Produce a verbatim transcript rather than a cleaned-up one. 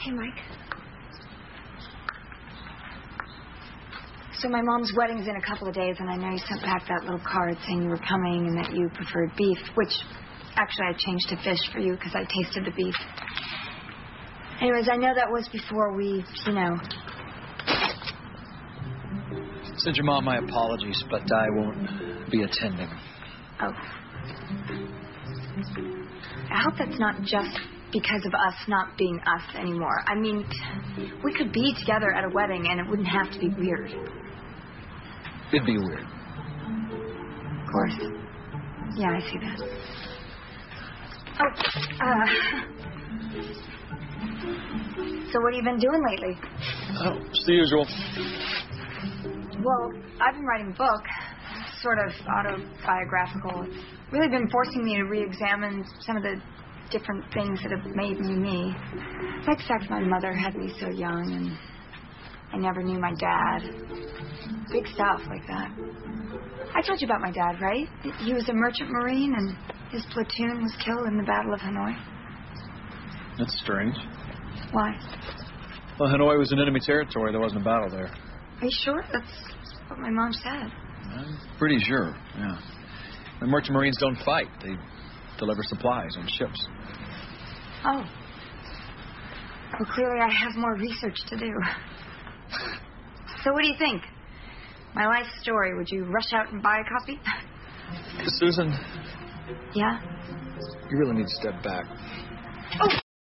Hey, Mike. So my mom's wedding's in a couple of days, and I know you sent back that little card saying you were coming and that you preferred beef, which actually I changed to fish for you because I tasted the beef. Anyways, I know that was before we, you know... Send your mom my apologies, but I won't be attending. Oh. I hope that's not just because of us not being us anymore. I mean, we could be together at a wedding and it wouldn't have to be weird. It'd be weird. Of course. Yeah, I see that. Oh, uh... So what have you been doing lately? Oh, it's the usual. Well, I've been writing a book, sort of autobiographical. It's really been forcing me to re-examine some of the different things that have made me me. Like the fact my mother had me so young and I never knew my dad. Big stuff like that. I told you about my dad, right? He was a merchant marine and his platoon was killed in the Battle of Hanoi. That's strange. Why? Well, Hanoi was in enemy territory. There wasn't a battle there. Are you sure? That's what my mom said. I'm pretty sure, yeah. The merchant marines don't fight. They deliver supplies on ships. Oh. Well, clearly I have more research to do. So what do you think? My life story. Would you rush out and buy a copy? Susan? Yeah? You really need to step back. Oh!